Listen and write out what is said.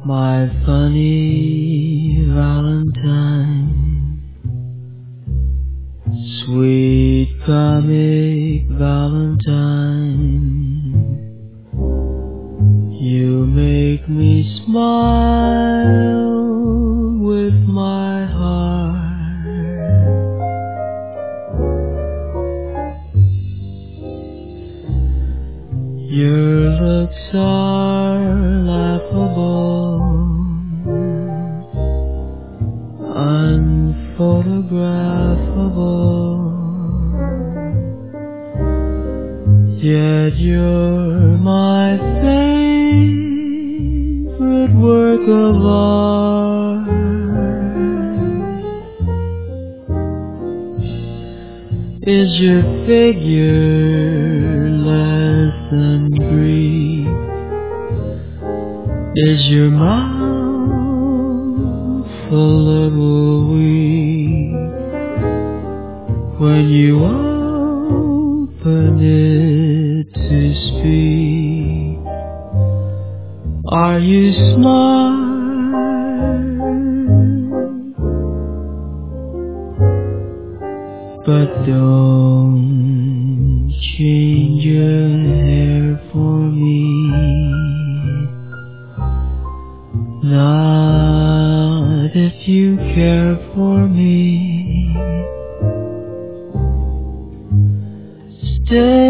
My funny Valentine, sweet comic Valentine, you make me smile with my heart. Your looks are laughable, unphotographable, yet you're my favorite work of art. Is your figure less than Greek? Is your mouth a little weak when you open it to speak? Are you smart? But don't change your hair for me, not if you care for me. Stay